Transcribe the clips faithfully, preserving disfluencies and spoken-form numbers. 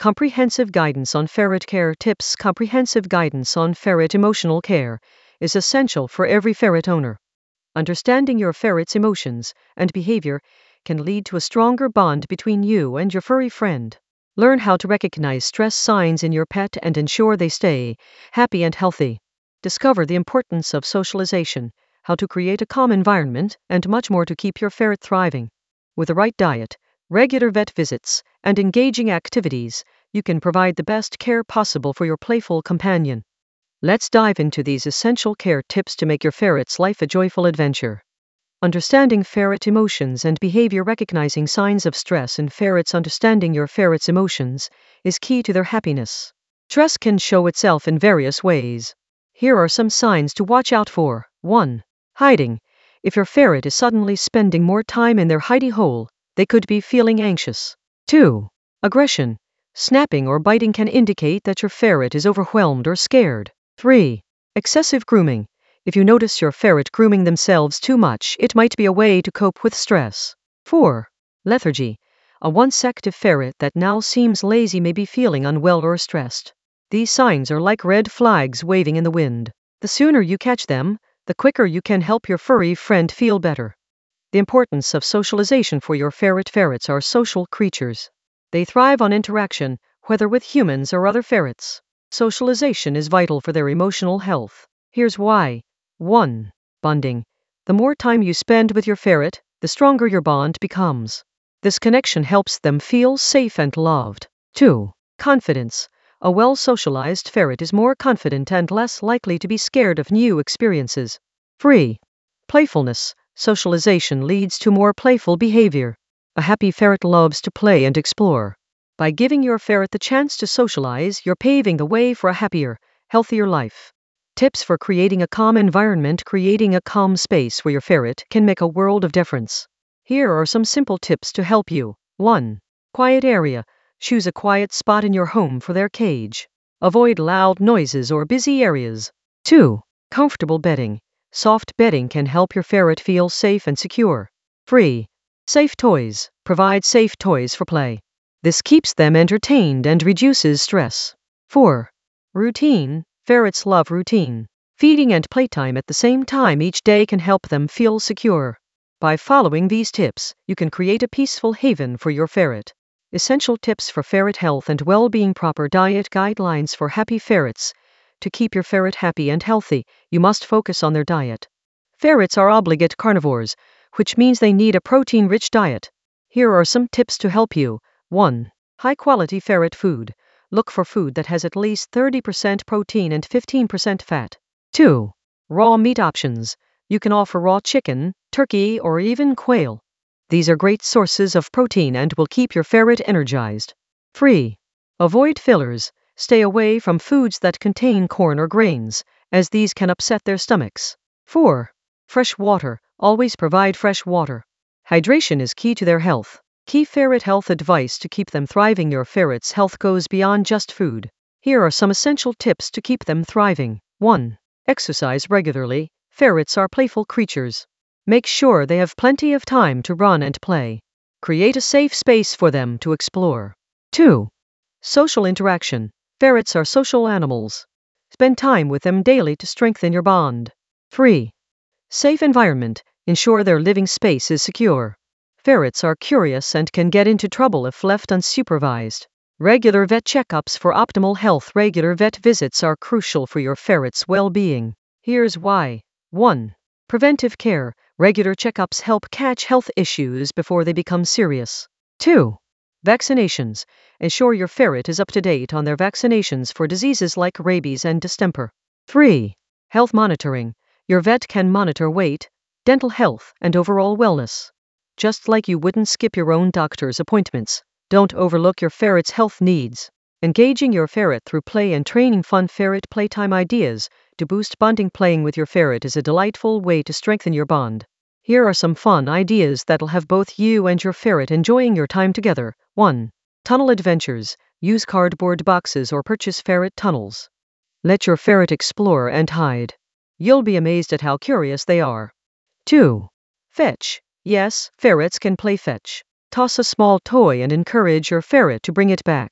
Comprehensive guidance on ferret care tips. Comprehensive guidance on ferret emotional care is essential for every ferret owner. Understanding your ferret's emotions and behavior can lead to a stronger bond between you and your furry friend. Learn how to recognize stress signs in your pet and ensure they stay happy and healthy. Discover the importance of socialization, how to create a calm environment, and much more to keep your ferret thriving. With the right diet, regular vet visits, and engaging activities, you can provide the best care possible for your playful companion. Let's dive into these essential care tips to make your ferret's life a joyful adventure. Understanding ferret emotions and behavior. Recognizing signs of stress in ferrets. Understanding your ferret's emotions is key to their happiness. Stress can show itself in various ways. Here are some signs to watch out for. one. Hiding. If your ferret is suddenly spending more time in their hidey hole, they could be feeling anxious. two. Aggression. Snapping or biting can indicate that your ferret is overwhelmed or scared. three. Excessive grooming. If you notice your ferret grooming themselves too much, it might be a way to cope with stress. four. Lethargy. A once active ferret that now seems lazy may be feeling unwell or stressed. These signs are like red flags waving in the wind. The sooner you catch them, the quicker you can help your furry friend feel better. The importance of socialization for your ferret. Ferrets are social creatures. They thrive on interaction, whether with humans or other ferrets. Socialization is vital for their emotional health. Here's why. one. Bonding. The more time you spend with your ferret, the stronger your bond becomes. This connection helps them feel safe and loved. two. Confidence. A well-socialized ferret is more confident and less likely to be scared of new experiences. three. Playfulness. Socialization leads to more playful behavior. A happy ferret loves to play and explore. By giving your ferret the chance to socialize, you're paving the way for a happier, healthier life. Tips for creating a calm environment. Creating a calm space for your ferret can make a world of difference. Here are some simple tips to help you. one. Quiet area. Choose a quiet spot in your home for their cage. Avoid loud noises or busy areas. two. Comfortable bedding. Soft bedding can help your ferret feel safe and secure. three. Safe toys. Provide safe toys for play. This keeps them entertained and reduces stress. four. Routine. Ferrets love routine. Feeding and playtime at the same time each day can help them feel secure. By following these tips, you can create a peaceful haven for your ferret. Essential tips for ferret health and well-being. Proper diet guidelines for happy ferrets. To keep your ferret happy and healthy, you must focus on their diet. Ferrets are obligate carnivores, which means they need a protein-rich diet. Here are some tips to help you. one. High-quality ferret food. Look for food that has at least thirty percent protein and fifteen percent fat. two. Raw meat options. You can offer raw chicken, turkey, or even quail. These are great sources of protein and will keep your ferret energized. three. Avoid fillers. Stay away from foods that contain corn or grains, as these can upset their stomachs. four. Fresh water. Always provide fresh water. Hydration is key to their health. Key ferret health advice to keep them thriving. Your ferret's health goes beyond just food. Here are some essential tips to keep them thriving. one. Exercise regularly. Ferrets are playful creatures. Make sure they have plenty of time to run and play. Create a safe space for them to explore. two. Social interaction. Ferrets are social animals. Spend time with them daily to strengthen your bond. three. Safe environment. Ensure their living space is secure. Ferrets are curious and can get into trouble if left unsupervised. Regular vet checkups for optimal health. Regular vet visits are crucial for your ferret's well-being. Here's why. one. Preventive care. Regular checkups help catch health issues before they become serious. two. Vaccinations. Ensure your ferret is up to date on their vaccinations for diseases like rabies and distemper. three. Health monitoring. Your vet can monitor weight, dental health, and overall wellness. Just like you wouldn't skip your own doctor's appointments, don't overlook your ferret's health needs. Engaging your ferret through play and training. Fun ferret playtime ideas to boost bonding. Playing with your ferret is a delightful way to strengthen your bond. Here are some fun ideas that'll have both you and your ferret enjoying your time together. one. Tunnel adventures. Use cardboard boxes or purchase ferret tunnels. Let your ferret explore and hide. You'll be amazed at how curious they are. two. Fetch. Yes, ferrets can play fetch. Toss a small toy and encourage your ferret to bring it back.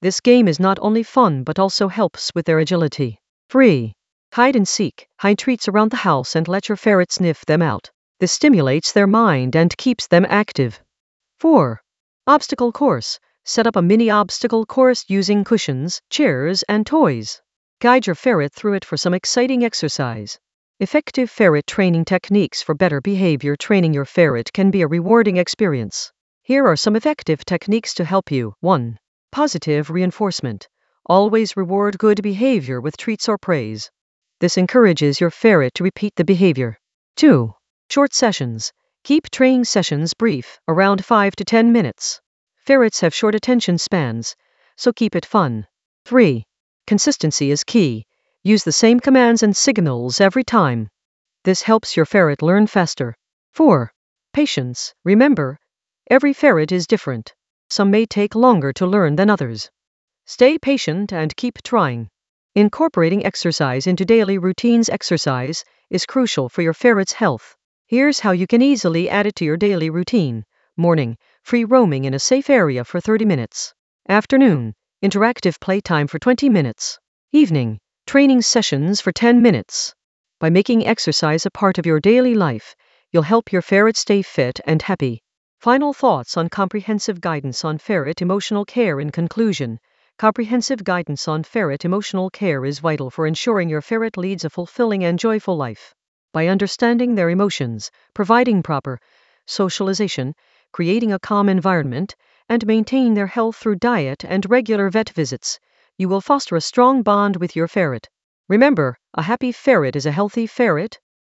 This game is not only fun but also helps with their agility. three. Hide and seek. Hide treats around the house and let your ferret sniff them out. This stimulates their mind and keeps them active. four. Obstacle course. Set up a mini obstacle course using cushions, chairs, and toys. Guide your ferret through it for some exciting exercise. Effective ferret training techniques for better behavior. Training your ferret can be a rewarding experience. Here are some effective techniques to help you. one. Positive reinforcement. Always reward good behavior with treats or praise. This encourages your ferret to repeat the behavior. two. Short sessions. Keep training sessions brief, around five to ten minutes. Ferrets have short attention spans, so keep it fun. three. Consistency is key. Use the same commands and signals every time. This helps your ferret learn faster. four. Patience. Remember, every ferret is different. Some may take longer to learn than others. Stay patient and keep trying. Incorporating exercise into daily routines. Exercise is crucial for your ferret's health. Here's how you can easily add it to your daily routine. Morning, free roaming in a safe area for thirty minutes. Afternoon, interactive playtime for twenty minutes. Evening, training sessions for ten minutes. By making exercise a part of your daily life, you'll help your ferret stay fit and happy. Final thoughts on comprehensive guidance on ferret emotional care. In conclusion, comprehensive guidance on ferret emotional care is vital for ensuring your ferret leads a fulfilling and joyful life. By understanding their emotions, providing proper socialization, creating a calm environment, and maintaining their health through diet and regular vet visits, you will foster a strong bond with your ferret. Remember, a happy ferret is a healthy ferret,